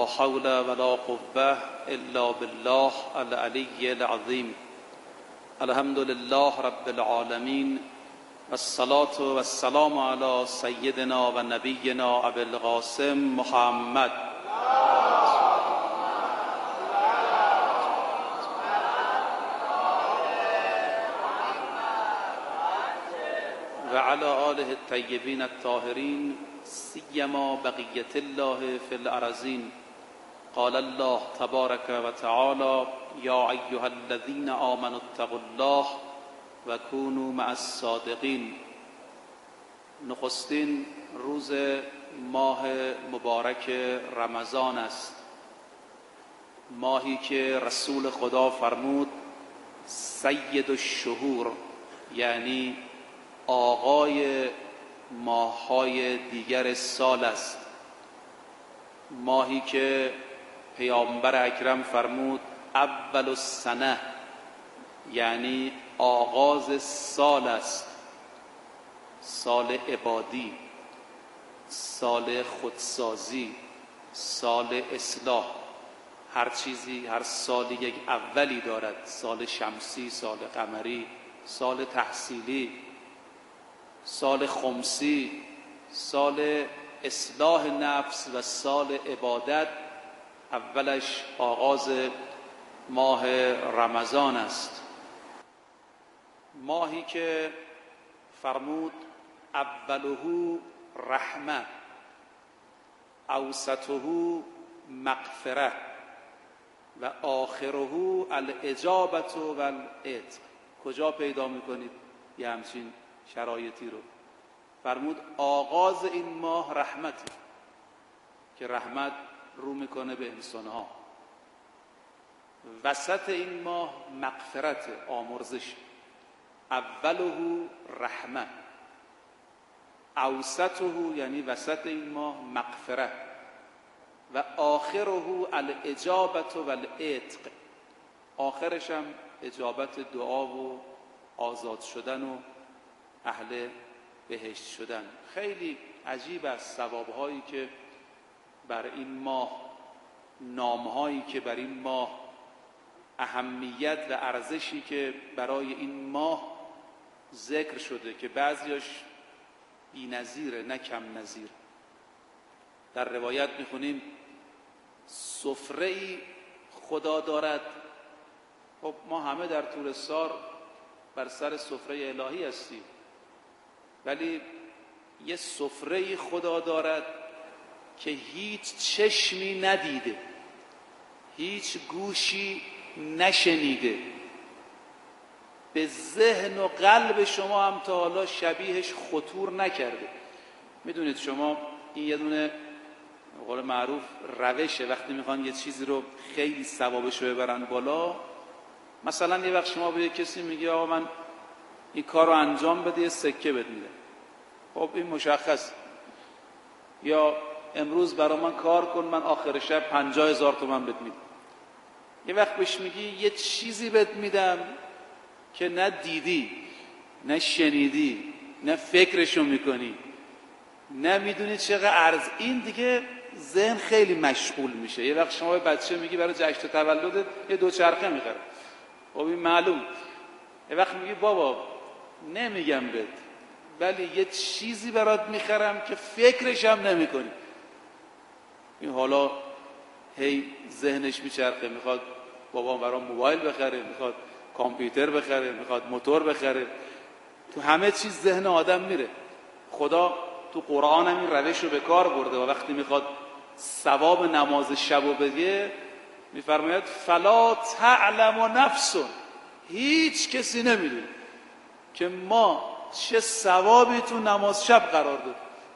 حول ولا قوة إلا بالله العلي العظيم. الحمد لله رب العالمين، والصلاة والسلام على سيدنا و نبينا أبي القاسم محمد وعلى آله الطيبين الطاهرين، سيما بقية الله في الأرضين. قال الله تبارك وتعالى: يا أيها الذين آمنوا اتقوا الله و كونوا مع الصادقین. نخستین روز ماه مبارک رمضان است، ماهی که رسول خدا فرمود سید الشهور، یعنی آقای ماه‌های دیگر سال است، ماهی که پیامبر اکرم فرمود اول السنه، یعنی آغاز سال است، سال عبادی، سال خودسازی، سال اصلاح. هر چیزی، هر سالی یک اولی دارد، سال شمسی، سال قمری، سال تحصیلی، سال خمسی، سال اصلاح نفس و سال عبادت. اولش آغاز ماه رمضان است، ماهی که فرمود اوله رحمه، اوسطه مغفره و آخره الاجابه و العتق. کجا پیدا میکنید یه همچین شرایطی رو؟ فرمود آغاز این ماه رحمت، که رحمت رو میکنه به انسانها. وسط این ماه مغفرت، آمرزش. اوله رحمه، اوسطه یعنی وسط این ماه مغفرت و آخره الاجابه و العتق، آخرش هم اجابت دعا و آزاد شدن و اهل بهشت شدن. خیلی عجیب است ثوابهایی که بر این ماه، نامهایی که بر این ماه، اهمیت و ارزشی که برای این ماه ذکر شده که بعضیاش بی نظیره نه کم نظیر. در روایت میخونیم سفره‌ای خدا دارد. خب ما همه در طول سال بر سر سفره الهی هستیم، ولی یه سفره‌ای خدا دارد که هیچ چشمی ندیده، هیچ گوشی نشنیده، به ذهن و قلب شما هم تا حالا شبیهش خطور نکرده. میدونید شما این یه دونه به قول معروف روشه، وقتی میخوان یه چیزی رو خیلی ثوابش رو ببرن بالا، مثلا یه وقت شما به یه کسی میگی آقا من این کار رو انجام بده، یه سکه بهت میده. خب این مشخص. یا امروز برای من کار کن، من آخر شب 50,000 تومان بهت میدم. یه وقت بهش میگی یه چیزی بهت میدم که نه دیدی، نه شنیدی، نه فکرشو میکنی، نه میدونی چقدر ارز. این دیگه ذهن خیلی مشغول میشه. یه وقت شما به بچه میگی برای جشن تولدت یه دوچرخه میخره، خب این معلوم. یه وقت میگی بابا نمیگم بهت، ولی یه چیزی برات میخرم که فکرش هم نمیکنی. این حالا هی ذهنش میچرخه، میخواد بابا برام موبایل بخره، میخواد کامپیوتر بخره، میخواد موتور بخره. تو همه چیز ذهن آدم میره. خدا تو قرآن هم این روش رو به کار برده و وقتی میخواد ثواب نماز شب رو بگه میفرماید فلا تعلم نفس، هیچ کسی نمیدونه که ما چه ثوابی تو نماز شب قرار داد.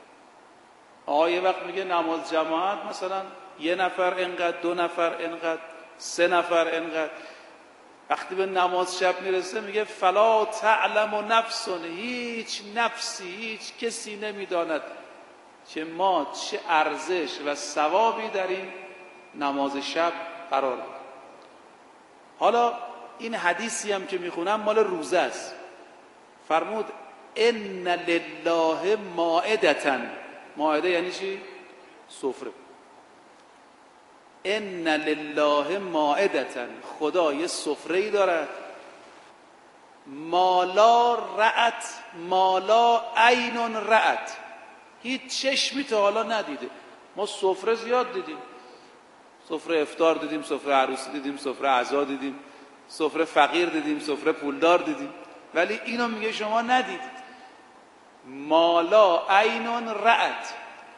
یه وقت میگه نماز جماعت مثلا 1 نفر انقدر، 2 نفر انقدر، 3 نفر انقدر. وقتی به نماز شب میرسه میگه فلا تعلم نفس، هیچ نفسی، هیچ کسی نمیداند که ما چه ارزش و ثوابی در این نماز شب قرار داد. حالا این حدیثی هم که میخونم مال روزه است. فرمود ان لله مائدة. مائده یعنی چی؟ سفره. ان لله مائدة، خدا یه سفره‌ای دارد، مالا رأت، مالا عین رأت، هیچ چشمی تا حالا ندیده. ما سفره زیاد دیدیم، سفره افطار دیدیم، سفره عروسی دیدیم، سفره عزا دیدیم، سفره فقیر دیدیم، سفره پولدار دیدیم، ولی اینو میگه شما ندیدید. مالا عین رأت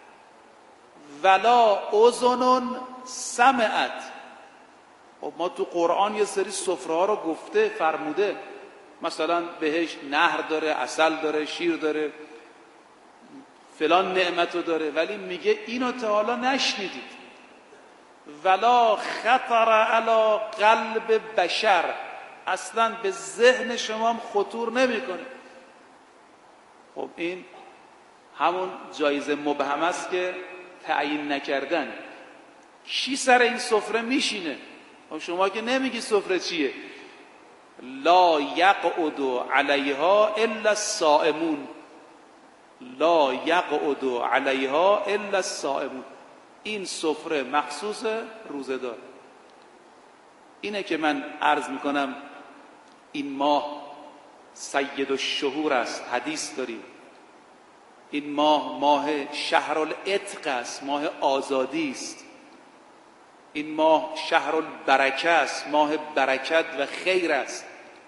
ولا اذن سمعت. خب ما تو قرآن یه سری سفره ها رو گفته فرموده، مثلا بهش نهر داره، عسل داره، شیر داره، فلان نعمتو داره، ولی میگه اینو تا حالا نشنیدید. ولا خطر علی قلب بشر، اصلا به ذهن شما هم خطور نمیکنه. خب این همون جایزه مبهم است که تعیین نکردن. کی سر این سفره میشینه؟ خب شما که نمیگی سفره چیه. لا یقعد علیها الا الصائمون، لا یقعد علیها الا الصائمون. این سفره مخصوص روزه‌دار. اینه که من عرض میکنم این ماه سید الشهور است، حدیث داریم. این ماه شهر العتق است، ماه آزادی است. این ماه شهر البرکه است، ماه برکت و خیر است.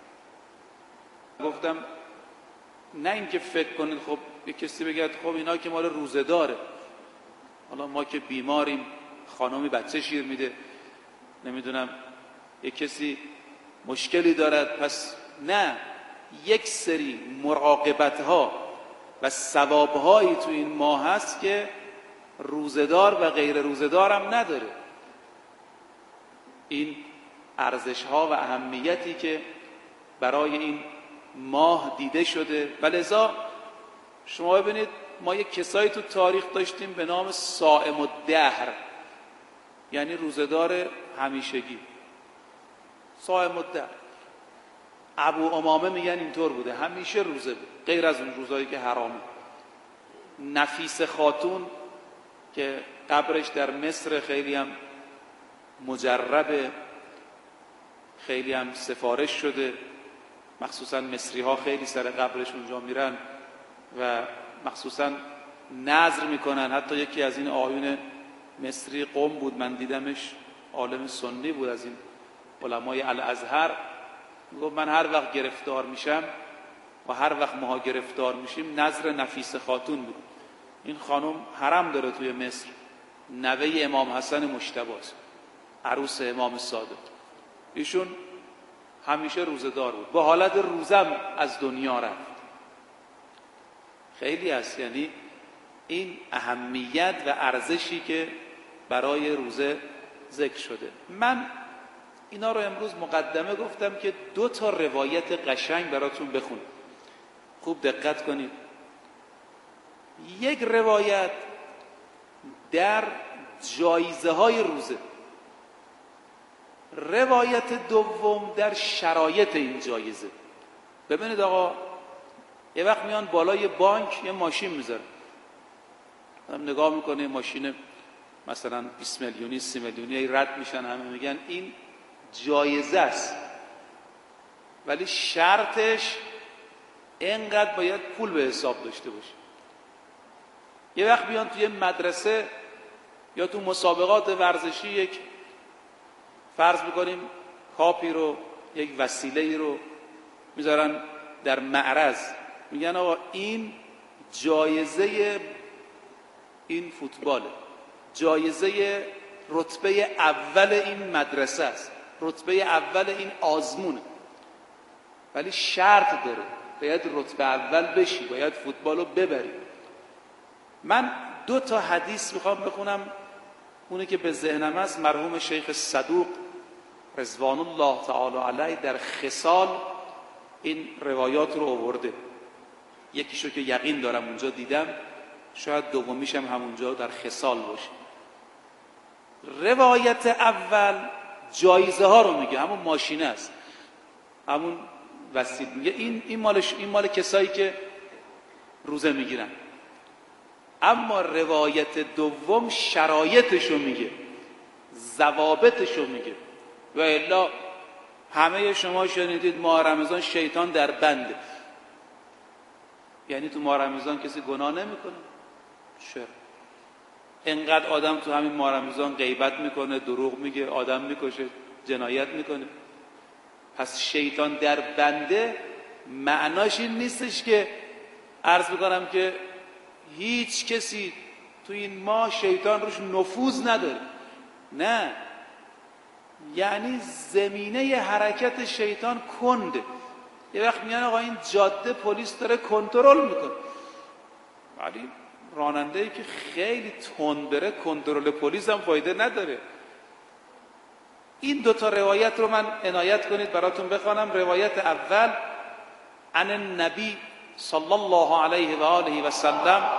گفتم نه اینکه فکر کنید خب یه کسی بگه خب اینا که مال روزه داره، حالا ما که بیماریم، خانمی بچه شیر میده، نمیدونم یه کسی مشکلی دارد، پس نه. یک سری مراقبت ها و ثواب هایی تو این ماه هست که روزدار و غیر روزدار هم نداره. این ارزش ها و اهمیتی که برای این ماه دیده شده. و لذا شما ببینید ما یک کسایی تو تاریخ داشتیم به نام صائم الدهر، یعنی روزدار همیشگی. صائم الدهر. ابو امامه میگن اینطور بوده، همیشه روزه بود غیر از اون روزایی که حرامه. نفیس خاتون که قبرش در مصر خیلی هم مجربه، خیلی هم سفارش شده، مخصوصا مصری ها خیلی سر قبرش اونجا میرن و مخصوصا نذر میکنن. حتی یکی از این آیون مصری قم بود، من دیدمش، عالم سنی بود از این علمای الازهر، میگفت من هر وقت گرفتار میشم و هر وقت ماها گرفتار میشیم نذر نفیس خاتون بود. این خانم حرم داره توی مصر، نوه امام حسن مجتبی است، عروس امام صادق. ایشون همیشه روزه‌دار بود، با حالت روزم از دنیا رفت. خیلی هست، یعنی این اهمیت و ارزشی که برای روزه ذکر شده. من اینا رو امروز مقدمه گفتم که 2 تا روایت قشنگ براتون بخونم. خوب دقت کنید. یک روایت در جایزه های روزه، روایت دوم در شرایط این جایزه. ببینید آقا، یه وقت میان بالای بانک یه ماشین میذارن، هم نگاه میکنه ماشین مثلا 20 میلیونی 30 میلیونی رد میشن، همه میگن این جایزه است، ولی شرطش اینقدر باید پول به حساب داشته باشه. یه وقت بیان توی مدرسه یا تو مسابقات ورزشی یک فرض بکنیم کاپی رو، یک وسیله‌ای رو میذارن در معرض، میگن آقا این جایزه این فوتباله، جایزه رتبه اول این مدرسه است، رتبه اول این آزمونه، ولی شرط داره باید رتبه اول بشی، باید فوتبالو ببری. من 2 تا حدیث میخوام بخونم. اونی که به ذهنم است، مرحوم شیخ صدوق رضوان الله تعالی علیه در خصال این روایات رو آورده. یکیشو که یقین دارم اونجا دیدم، شاید دومیش هم همونجا در خصال باشه. روایت اول جایزه ها رو میگه، همون ماشینه است، همون وسیله، میگه این مال کسایی که روزه میگیرن. اما روایت دوم شرایطشو میگه، ضوابطشو میگه. و الا همه شما شنیدید ماه رمضان شیطان در بنده. یعنی تو ماه رمضان کسی گناه نمیکنه؟ چرا؟ انقدر آدم تو همین ماه رمضان غیبت میکنه، دروغ میگه، آدم میکشه، جنایت میکنه. پس شیطان در بنده معناش این نیستش که عرض میکنم که هیچ کسی تو این ماه شیطان روش نفوذ نداره. نه، یعنی زمینه حرکت شیطان کنده. یه وقت میگن آقا این جاده پلیس داره کنترل میکنه، ولی راننده‌ای که خیلی تند بره کنترل پلیس هم فایده نداره. این دوتا روایت رو من عنایت کنید براتون بخوانم. روایت اول عن النبی صلی الله علیه و آله و سلم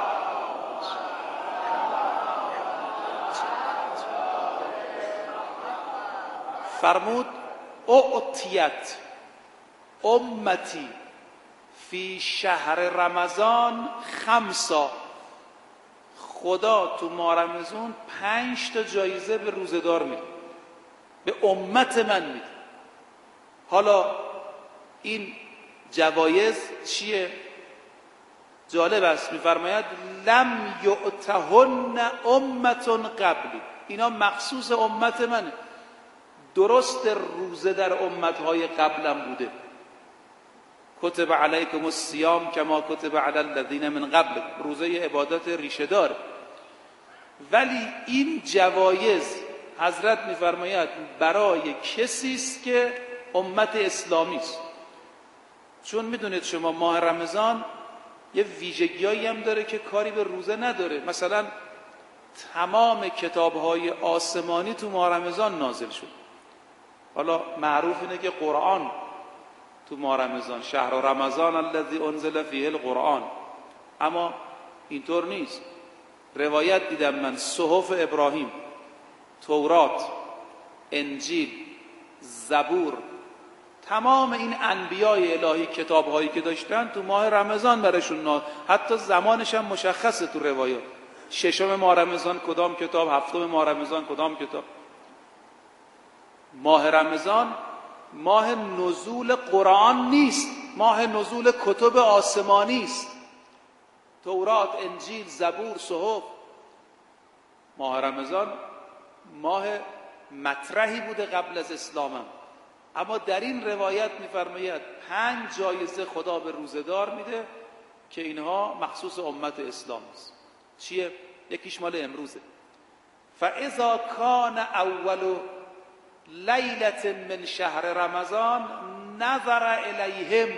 فرمود اعطیت امتی فی شهر رمضان خمسا. خدا تو ماه رمضان 5 تا جایزه به روزه‌دار میده، به امت من میده. حالا این جوایز چیه؟ جالب است. میفرماید لم یعطهن امت قبلی. اینا مخصوص امت منه. درست روزه در امتهای قبلم بوده. کتب علیکم الصیام کما کتب علی الذین من قبل. روزه عبادت ریشه داره، ولی این جوایز حضرت میفرماید برای کسی است که امت اسلامی است. چون میدونید شما ماه رمضان یه ویژگیایی هم داره که کاری به روزه نداره. مثلا تمام کتاب‌های آسمانی تو ماه رمضان نازل شد. حالا معروف اینه که قرآن تو ماه رمضان، شهر رمضان الذی انزل فیه القرآن، اما اینطور نیست. روایت دیدم من صحف ابراهیم، تورات، انجیل، زبور، تمام این انبیای الهی کتاب‌هایی که داشتن تو ماه رمضان برشون حتی زمانش هم مشخصه تو روایات. 6 ماه رمضان کدام کتاب، 7 ماه رمضان کدام کتاب. ماه رمضان ماه نزول قرآن نیست، ماه نزول کتب آسمانی است. تورات، انجیل، زبور، صحف. ماه رمضان ماه مطرحی بوده قبل از اسلامم، اما در این روایت میفرماید 5 جایزه خدا به روزه‌دار میده که اینها مخصوص امت اسلام است. چیه؟ یکیش مال امروزه. فاذا کان اول لیلة من شهر رمضان نظر الیهم.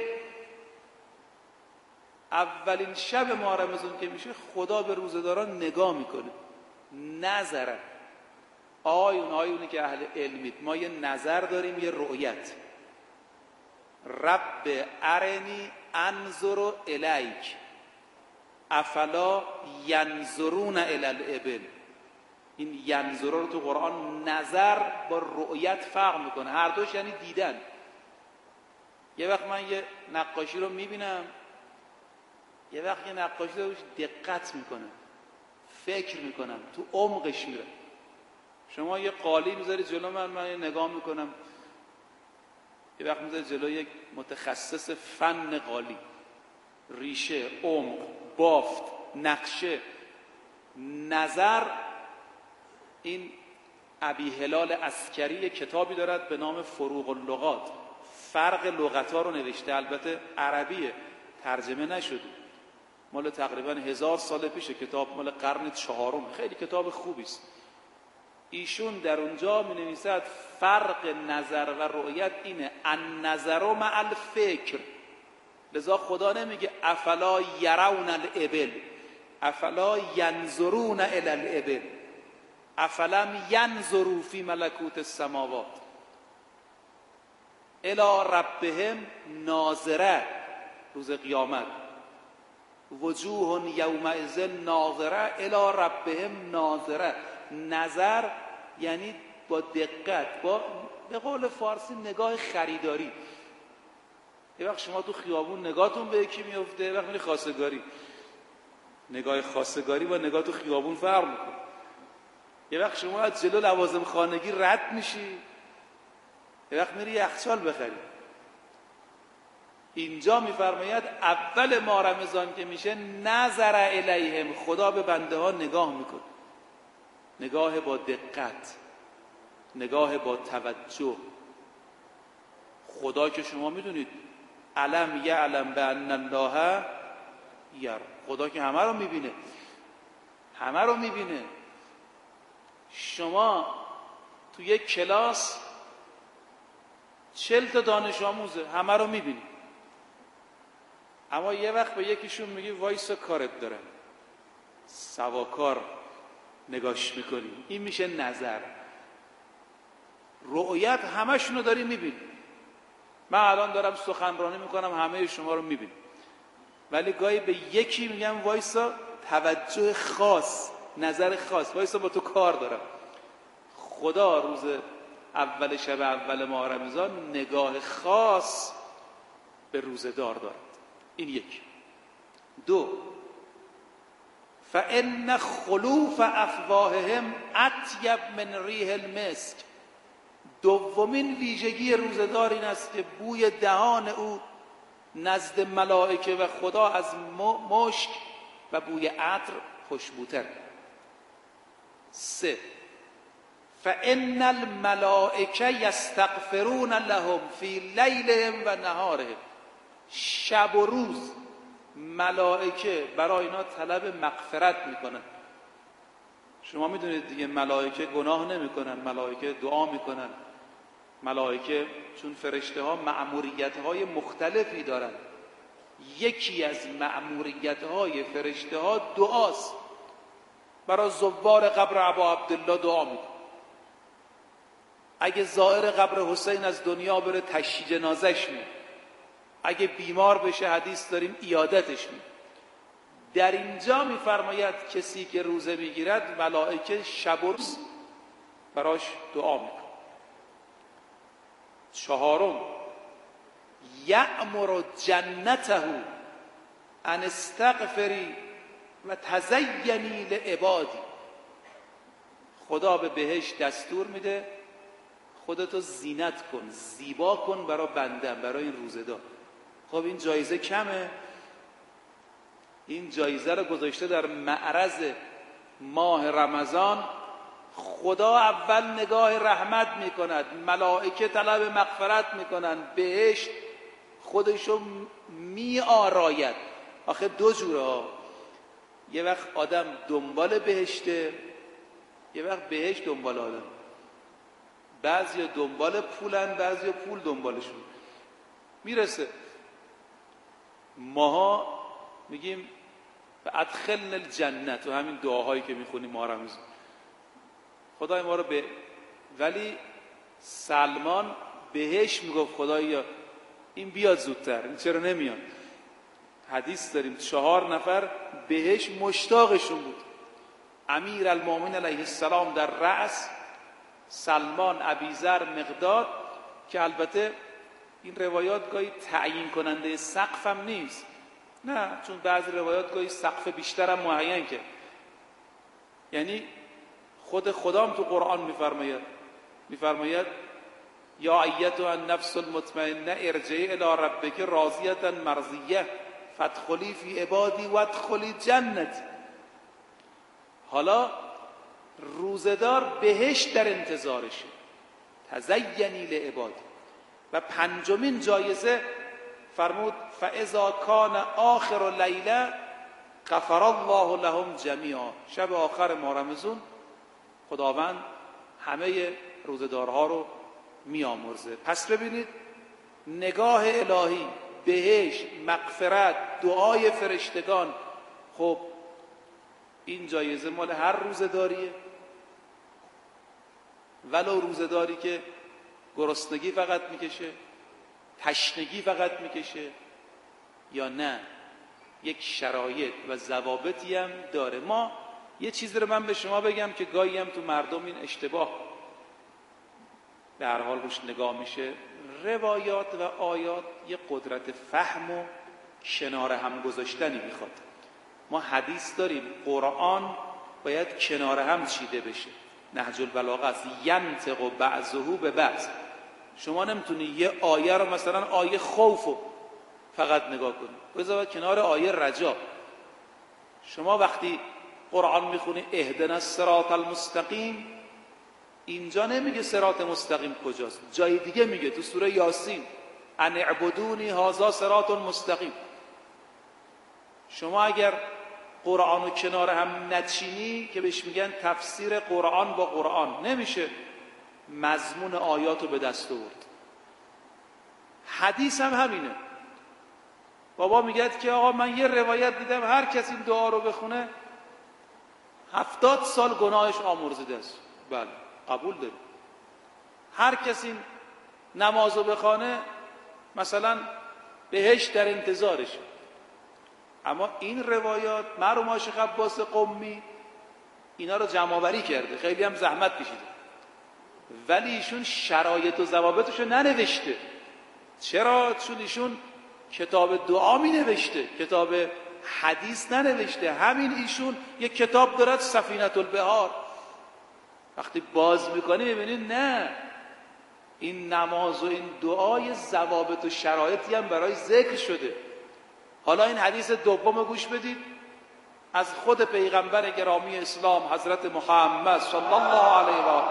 اولین شب ماه رمضان که میشه خدا به روزه‌داران نگاه میکنه. نظر آیونی که اهل علمید، ما یه نظر داریم، یه رؤیت. رب ارنی انظر الیک افلا ینظرون الی الابل. این ینظر رو تو قرآن نظر با رؤیت فرق میکنه، هر دوش یعنی دیدن. یه وقت من یه نقاشی رو میبینم، یه وقت یه نقاشی رو دقت میکنم، فکر میکنم، تو عمقش میره. شما یه قالی میذاری جلو من نگاه میکنم، یه وقت میذاری جلو یک متخصص فن قالی، ریشه، عمق، بافت، نقشه، نظر. این ابی هلال عسکری کتابی دارد به نام فروغ اللغات، فرق لغت‌ها رو نوشته، البته عربیه، ترجمه نشده، مال تقریبا 1000 سال پیشه، کتاب مال قرن 4، خیلی کتاب خوبی است. ایشون در اونجا می نویسد فرق نظر و رؤیت اینه، النظر مع الفکر. لذا خدا نمیگه افلا یرون الابل، افلا ینظرون الی الابل، افلم ینظروا فی ملکوت السماوات الی ربهم ناظره. روز قیامت وجوه یومئذ ناظره الی ربهم ناظره. نظر یعنی با دقت، با به قول فارسی نگاه خریداری. یه وقت شما تو خیابون نگاهتون به یکی میفته، یه وقت میری خواستگاری، نگاه خواستگاری با نگاه تو خیابون فرق میکنه. یه وقت شما از جلو لوازم خانگی رد میشی، یه وقت میری یخچال بخری. اینجا میفرماید اول ماه رمضان که میشه نظر الیهم، خدا به بنده ها نگاه میکنه، نگاه با دقت، نگاه با توجه. خدا که شما میدونید علم یعلم بان الله یرا، خدا که همه رو میبینه، همه رو میبینه. شما تو یک کلاس 40 تا دانش آموزه، همه رو میبینی، اما یه وقت به یکیشون میگی وایسا کارت دارم، سواکار نگاش میکنی. این میشه نظر. رؤیت همشونو داری میبینی. من الان دارم سخنرانی میکنم، همه شما رو میبینی، ولی گاهی به یکی میگم وایسا، توجه خاص، نظر خاص، وایسا با تو کار دارم. خدا روز اول شب اول ماه رمضان نگاه خاص به روزدار دارد. این یک. دو، فإن خلوف افواههم اطیب من ریح المسک. دومین ویژگی روزدار این است که بوی دهان او نزد ملائکه و خدا از مشک و بوی عطر خوشبوتر. سه، فإن الملائکه یستغفرون لهم فی لیلهم و نهارهم. شب و روز ملائکه برای اینا طلب مغفرت میکنن. شما میدونید دیگه ملائکه گناه نمیکنن، ملائکه دعا میکنن. ملائکه چون فرشته ها مأموریت های مختلفی دارن، یکی از مأموریت های فرشته ها دعاست. برای زوار قبر ابا عبدالله دعا میکنن. اگه زائر قبر حسین از دنیا بره تشییع جنازش میکنن. اگه بیمار بشه حدیث داریم عیادتش میکنن. در اینجا میفرماید کسی که روزه میگیرد ملائکه شب و روز براش دعا میکنه. چهارم، یأمر جنته ان استغفری و تزینی لعبادی. خدا به بهشت دستور میده خودتو زینت کن، زیبا کن برای بندم، برای این روزه‌دار. خب این جایزه کمه؟ این جایزه رو گذاشته در معرض ماه رمضان. خدا اول نگاه رحمت میکند، ملائکه طلب مغفرت میکنن، بهشت خودشو میآراید. آخه دو جوره ها، یه وقت آدم دنبال بهشته، یه وقت بهشت دنبال آدم. بعضی دنبال پولن، بعضی پول دنبالشون میرسه. ماها میگیم ادخلنا الجنه، تو همین دعاهایی که میخونیم ماه رمضان خدای ما رو به، ولی سلمان بهش میگفت خدایا این بیاد زودتر، این چرا نمیاد؟ حدیث داریم 4 نفر بهش مشتاقشون بود. امیر المؤمنین علیه السلام در رأس، سلمان، ابیذر، مقداد، که البته این روایات گاهی تعیین کننده سقف هم نیست، نه، چون بعضی روایات گاهی سقف بیشتر هم معین که، یعنی خود خدام تو قرآن میفرماید یا ایتها النفس المطمئنه ارجعی الی ربک راضیه مرضیه فادخلی فی عبادی وادخلی جنتی. حالا روزدار بهشت در انتظارشه، تزینی لعبادی. و پنجمین جایزه فرمود فاذا کان آخر لیله غفر الله لهم جمیعا. شب آخر ماه رمضان خداوند همه روزدارها رو میامرزه. پس ببینید نگاه الهی، بهشت، مغفرت، دعای فرشتگان. خب این جایزه مال هر روزداریه، ولو روزداری که گرسنگی فقط میکشه، تشنگی فقط میکشه، یا نه یک شرایط و ضوابطی هم داره. ما یه چیزی رو من به شما بگم که گاهی هم تو مردم این اشتباه به هر حال روش نگاه میشه. روایات و آیات یه قدرت فهم و کنار هم گذاشتنی میخواد. ما حدیث داریم، قرآن باید کنار هم چیده بشه. نهج البلاغه است، ینطق بعضه به بعض. شما نمیتونی یه آیه رو مثلا آیه خوفو فقط نگاه کنی، بذار کنار آیه رجا. شما وقتی قرآن میخونی اهدنا الصراط المستقیم، اینجا نمیگه صراط مستقیم کجاست، جای دیگه میگه، تو سوره یاسین ان اعبدونی هذا صراط مستقیم. شما اگر قرآن رو کنار هم نچینی که بهش میگن تفسیر قرآن با قرآن، نمیشه مضمون آیات رو به دست آورد. حدیث هم همینه. بابا میگه که آقا من یه روایت دیدم هر کسی این دعا رو بخونه 70 سال گناهش آمرزیده است. بله قبول داریم. هر کسی نماز رو بخونه مثلا بهشت در انتظارش. اما این روایات مرحوم شیخ عباس قمی اینا رو جمع‌آوری کرده، خیلی هم زحمت کشیده، ولی ایشون شرایط و ضوابطش رو ننوشته. چرا؟ چون ایشون کتاب دعا می نوشته، کتاب حدیث ننوشته. همین ایشون یک کتاب دارد سفینة البحار، وقتی باز میکنی میبینید نه، این نماز و این دعای ضوابط و شرایطی هم برای ذکر شده. حالا این حدیث دوم گوش بدید از خود پیغمبر گرامی اسلام حضرت محمد صلی الله علیه و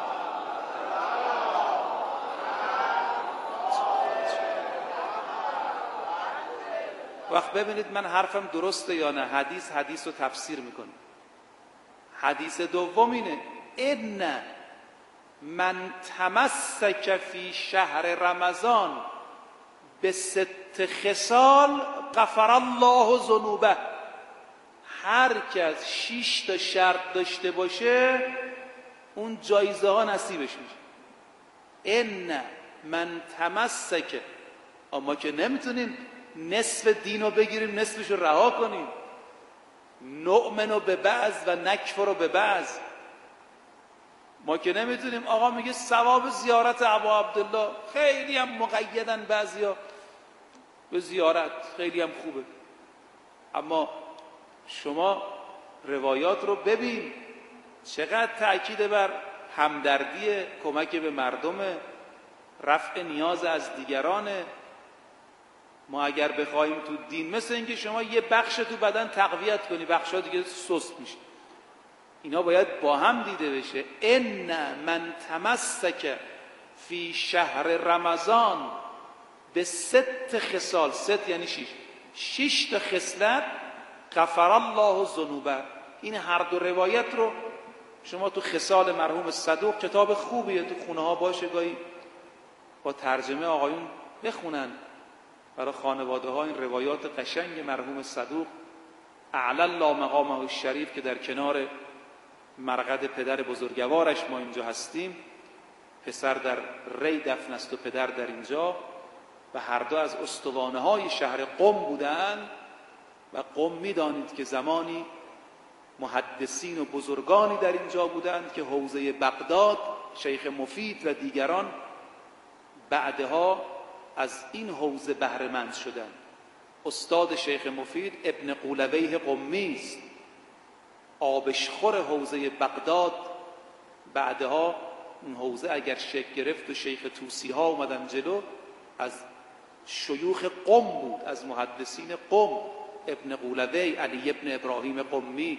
وقت ببینید من حرفم درسته یا نه. حدیث رو تفسیر میکنه. حدیث دوم اینه ان من تمسک فی شهر رمضان به 6 خصال غفر الله ذنوبه. هر کس 6 تا شرط داشته باشه اون جایزه ها نصیبش میشه. ان من تمسک، اما که نمیتونیم نصف دین رو بگیریم نصفش رو رها کنیم، نؤمن به بعض و نکفر به بعض. ما که نمیتونیم، آقا میگه ثواب زیارت ابا عبدالله، خیلی هم مقیدن بعضیا به زیارت، خیلی هم خوبه، اما شما روایات رو ببین چقدر تأکید بر همدردی، کمک به مردم، رفع نیاز از دیگرانه. ما اگر بخوایم تو دین مثل اینکه شما یه بخش تو بدن تقویت کنی بخشا دیگه سست میشه، اینا باید با هم دیده بشه. ان من تمسک فی شهر رمضان به 6 خصال، 6 یعنی 6 تا خصلت غفر الله ذنوبه. این هر دو روایت رو شما تو خصال مرحوم صدوق، کتاب خوبیه، تو خونه ها باشه گاهی با ترجمه آقایون بخونن برای خانواده ها این روایات قشنگ مرحوم صدوق اعلی الله مقامه الشریف که در کنار مرقد پدر بزرگوارش ما اینجا هستیم. پسر در ری دفن است و پدر در اینجا، و هر دو از استوانه های شهر قم بودند و قم میدانید که زمانی محدثین و بزرگانی در اینجا بودند که حوزه بغداد، شیخ مفید و دیگران بعدها از این حوزه بهره مند شدند. استاد شیخ مفید ابن قولویه قمی است، آبشخور حوزه بغداد. بعدها اون حوزه اگر شکل گرفت و شیخ توسی ها اومدن جلو، از شیوخ قم بود، از محدثین قم، ابن قولوی، علی ابن ابراهیم قمی،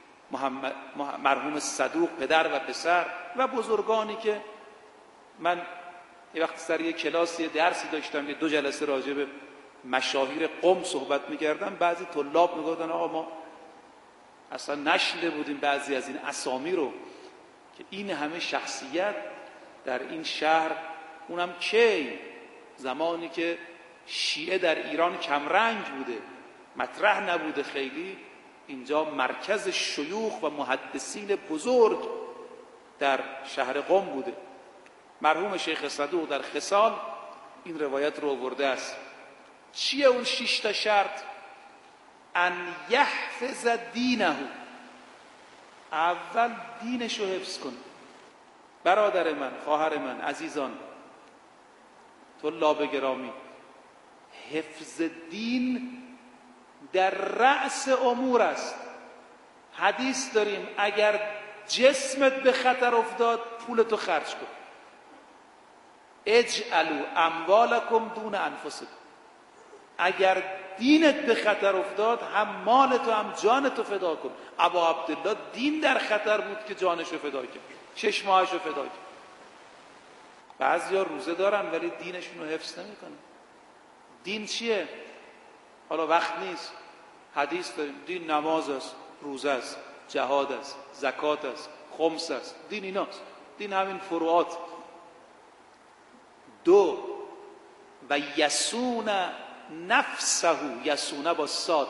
مرحوم صدوق پدر و پسر و بزرگانی که من یه وقت سر یه کلاس یه درسی داشتم که 2 جلسه راجع به مشاهیر قم صحبت میکردم. بعضی طلاب میگفتن آقا ما اصلا نشنیده بودیم بعضی از این اسامی رو که این همه شخصیت در این شهر، اونم کی؟ زمانی که شیعه در ایران کمرنگ بوده، مطرح نبوده خیلی، اینجا مرکز شیوخ و محدثین بزرگ در شهر قم بوده. مرحوم شیخ صدوق در خصال این روایت رو آورده است. چیه اون 6 تا شرط؟ ان یحفظ دینه، اول دینش رو حفظ کن. برادر من، خواهر من، عزیزان، طلاب گرامی، حفظ دین در رأس امور است. حدیث داریم اگر جسمت به خطر افتاد پولتو خرج کن. اجعلوا اموالکم دون انفسکم. اگر دینت به خطر افتاد هم مالتو هم جانتو فدا کن. ابا عبدالله دین در خطر بود که جانشو فدا کرد، 6 ماهشو فدا کرد. بعضیا روزه دارن ولی دینشون رو حفظ نمیکنن. دین چیه؟ حالا وقت نیست، حدیث داریم. دین نماز است، روزه است، جهاد است، زکات است، خمس است. دین ایناست. دین همین فروعات. 2 و یسون نفسه، یسونه با صاد،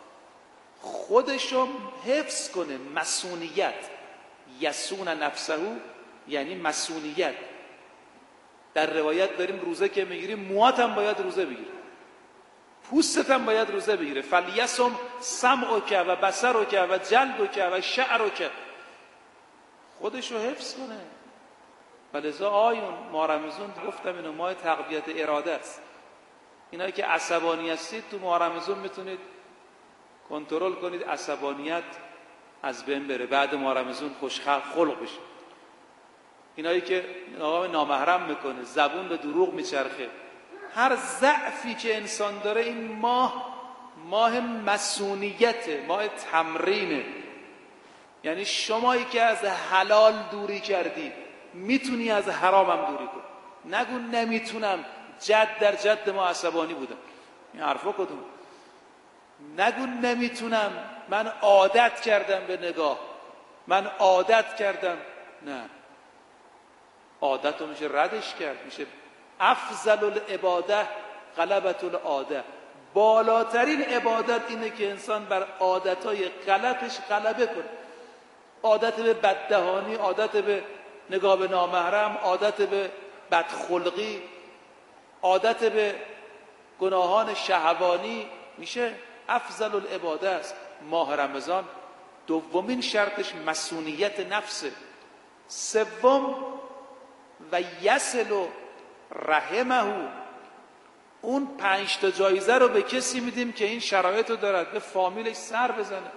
خودشو حفظ کنه. مسئولیت. یسون نفسه یعنی مسئولیت. در روایت داریم روزه که میگیریم موات هم باید روزه بگیری، پوستت هم باید روزه بگیره. فلیسم سمعک و بصرک و جلدک و شعرک. خودشو حفظ کنه. ولذا آیون ماه رمضان گفتم اینو ماه تقویت اراده است. اینایی که عصبانی هستید تو ماه رمضان میتونید کنترل کنید عصبانیت از بین بره، بعد ماه رمضان خوش خلق بشه. اینایی که آقا نامحرم میکنه، زبون به دروغ میچرخه، هر ضعفی که انسان داره، این ماه مسئولیته، ماه تمرینه. یعنی شمایی که از حلال دوری کردی میتونی از حرام هم دوری کن. نگو نمیتونم، جد در جد ما عصبانی بودم. این حرفا کدوم؟ نگو نمیتونم، من عادت کردم به نگاه، من عادت کردم. نه، عادت رو میشه ردش کرد. میشه افضل العباده غلبت العاده. بالاترین عبادت اینه که انسان بر عادتهای غلطش غلبه کنه. عادت به بددهانی، عادت به نگاه به نامحرم، عادت به بدخلقی، عادت به گناهان شهوانی، میشه افضل العباده است. ماه رمضان دومین شرطش مسئولیت نفسه. 3 و یصل رحمه. اون 5 تا جایزه رو به کسی میدیم که این شرایط رو دارد، به فامیلش سر بزنه.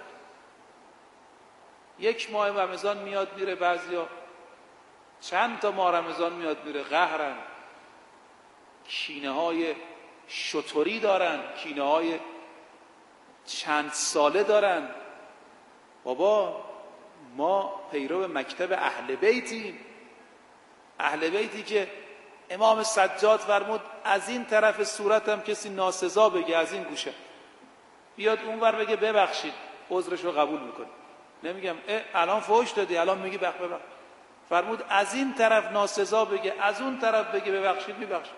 1 ماه رمضان میاد میره، بعضیا چند تا ماه رمضان میاد میره، قهرن، کینه های شتری دارن، کینه های چند ساله دارن. بابا ما پیرو مکتب اهل بیتیم، اهل بیتی که امام سجاد فرمود از این طرف صورتم کسی ناسزا بگه، از این گوشه بیاد اونور بگه ببخشید، عذرشو قبول میکنه. نمیگم الان فحش دادی الان میگی ببخش. فرمود از این طرف ناسزا بگه، از اون طرف بگه ببخشید، میبخشید.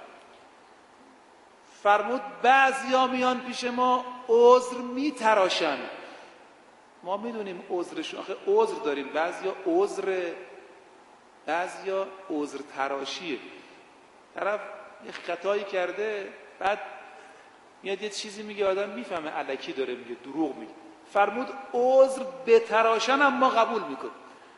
فرمود بعضیا میان پیش ما عذر میتراشن. ما میدونیم عذرشون، آخه عذر داریم، بعضیا عذر تراشیه. طرف یه خطایی کرده، بعد میاد یه چیزی میگه، آدم میفهمه الکی داره میگه، دروغ میگه. فرمود عذر بتراشن هم ما قبول میکنیم.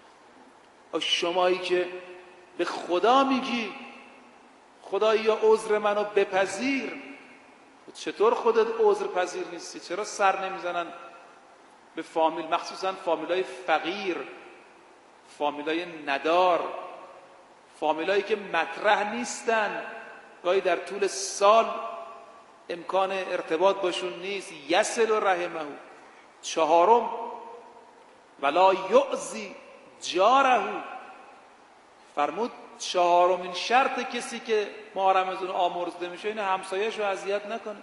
شمایی که به خدا میگی خدایا عذر منو بپذیر، چطور خودت عذر پذیر نیستی؟ چرا سر نمیزنن به فامیل، مخصوصا فامیلای فقیر، فامیلای ندار، فامیلایی که مطرح نیستن، گاهی در طول سال امکان ارتباط باشون نیست. یصل رحمه. 4 ولا یعزی جاره. فرمود 4مین شرط کسی که ماه رمضان آمرزیده میشه اینه همسایه‌شو اذیت نکنه.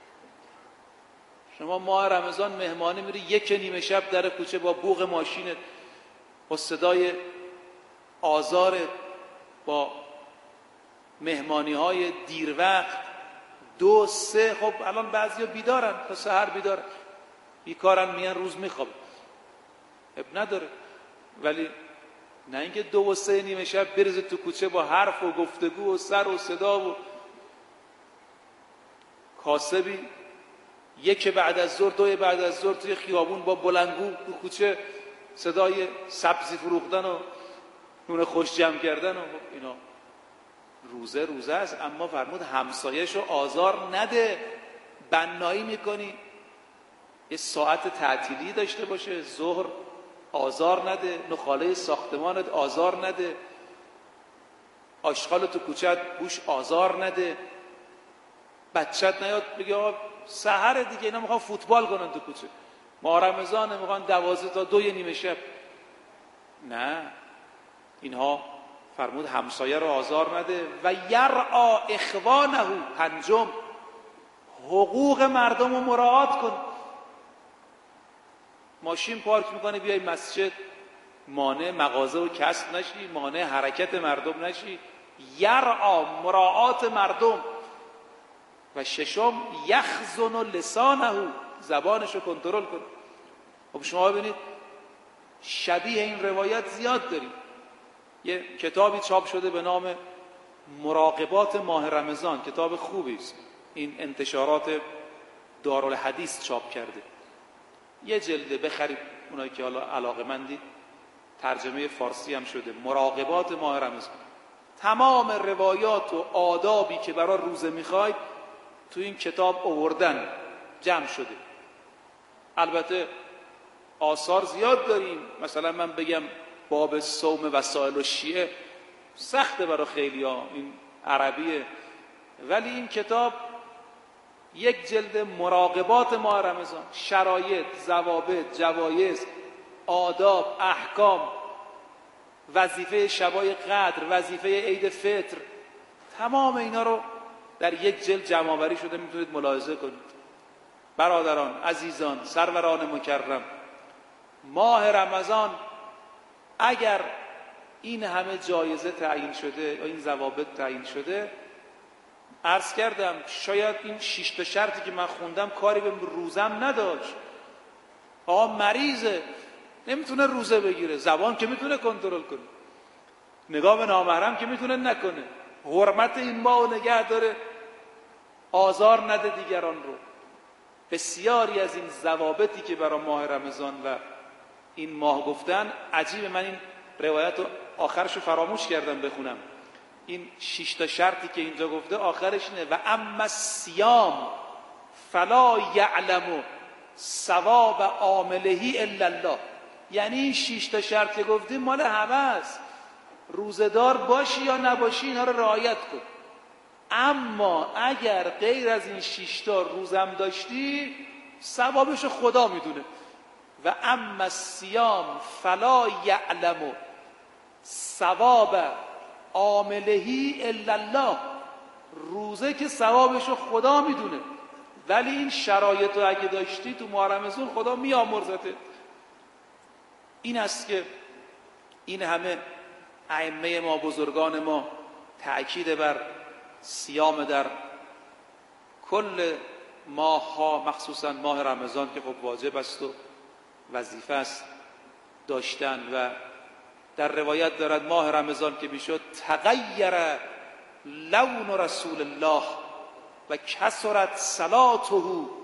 شما ماه رمضان مهمانی میری، 1 نیمه شب در کوچه با بوق ماشینت، با صدای آزارت، با مهمانی های دیر وقت، 2 3. خب الان بعضیا بیدارن تا سحر، بیدارن، بیکارن، میان روز میخوابن، اب نداره. ولی نه اینکه 2 و 3 نیمه شب بریزه تو کوچه با حرف و گفتگو و سر و صدا و کاسبی 1 بعد از ظهر 2 بعد از ظهر توی خیابون با بلندگو تو کوچه صدای سبزی فروختن و نون خوش جمع کردن و اینا. روزه است، اما فرمود همسایه‌شو آزار نده. بنایی میکنی، یه ساعت تعطیلی داشته باشه، ظهر آزار نده، نخاله ساختمانت آزار نده، آشغال تو کوچت بوش آزار نده، بچت نیاد بگه آقا سحر دیگه اینا میخوان فوتبال کنن تو کوچه، ماه رمضان میخوان 12 تا 2 نیم شب. نه، اینها فرمود همسایه رو آزار نده. و یرعا اخوانه، پنجم حقوق مردم رو مراعات کن. ماشین پارک میکنه بیای مسجد، مانع مغازه و کسب نشی، مانع حرکت مردم نشی. یرعا، مراعات مردم. و ششم یخزن لسانه، زبانش رو کنترل کن. خب شما ببینید شبیه این روایت زیاد داریم. یه کتابی چاپ شده به نام مراقبات ماه رمضان، کتاب خوبی است، این انتشارات دارالحدیث چاپ کرده، یه جلده، بخرید اونایی که حالا علاقه‌مندید. ترجمه فارسی هم شده، مراقبات ماه رمضان. تمام روایات و آدابی که برای روزه میخواید تو این کتاب آوردن، جمع شده. البته آثار زیاد داریم، مثلا من بگم باب صوم وسائل الشیعه سخته برای خیلی‌ها، این عربیه، ولی این کتاب یک جلد مراقبات ماه رمضان، شرایط، ضوابط، جوایز، آداب، احکام، وظیفه شبای قدر، وظیفه عید فطر، تمام اینا رو در یک جلد جمع آوری شده، میتونید ملاحظه کنید. برادران، عزیزان، سروران مکرم، ماه رمضان اگر این همه جایزه تعیین شده یا این ضوابط تعیین شده، عرض کردم شاید این 6 تا شرطی که من خوندم کاری به روزم نداشت. آقا مریضه نمیتونه روزه بگیره، زبان که میتونه کنترل کنه، نگاه به نامحرم که میتونه نکنه، حرمت این ماه نگه داره، آزار نده دیگران رو. بسیاری از این ضوابطی که برای ماه رمضان و این ماه گفتن، عجیبه من این روایت رو آخرش رو فراموش کردم بخونم. این 6 تا شرطی که اینجا گفته آخرش اینه و اما الصیام فلا یعلم ثواب عامله الا الله. یعنی این 6 تا شرط که گفتیم مال همه است، روزدار باشی یا نباشی اینا رو رعایت کن. اما اگر غیر از این 6 تا روزم داشتی، ثوابش خدا میدونه. و اما الصیام فلا یعلم ثواب عامله الا الله. روزه که ثوابش خدا میدونه، ولی این شرایط رو اگه داشتی تو ماه رمضان خدا میامرزته. این است که این همه ائمه ما، بزرگان ما تأکید بر صیام در کل ماه ها، مخصوصا ماه رمضان که خب واجب است و وظیفه است داشتن. و در روایت دارد ماه رمضان که میشد تغیر لون رسول الله و کثرت صلاته،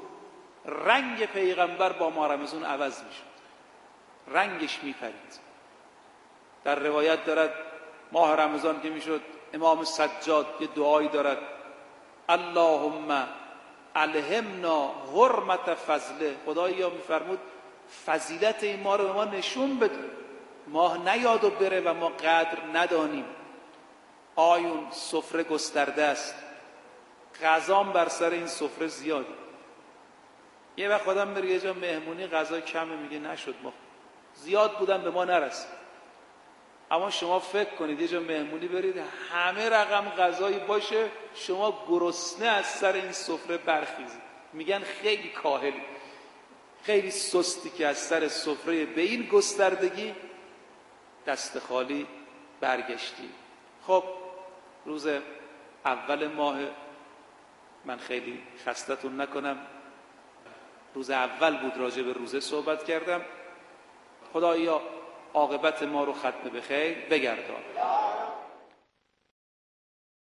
رنگ پیغمبر با ماه رمضان عوض میشد، رنگش میپرید. در روایت دارد ماه رمضان که میشد امام سجاد یه دعایی دارد، اللهم الهمنا حرمت فضله. خدایا میفرمود فضیلت این ماه رو به ما نشون بده، ماه نیاد و بره و ما قدر ندانیم. آیون سفره گسترده است، غذام بر سر این سفره زیاده. یه وقت آدم میره یه جا مهمونی غذا کمه، میگه نشد، ما زیاد بودن به ما نرسید. اما شما فکر کنید یه جا مهمونی برید همه رقم غذایی باشه، شما گرسنه از سر این سفره برخیزید، میگن خیلی کاهلی، خیلی سستی که از سر سفره به این گستردگی دست خالی برگشتی. خب روز اول ماه، من خیلی خستتون نکنم، روز اول بود راجع به روزه صحبت کردم. خدایا عاقبت ما رو ختم به خیر بگردان.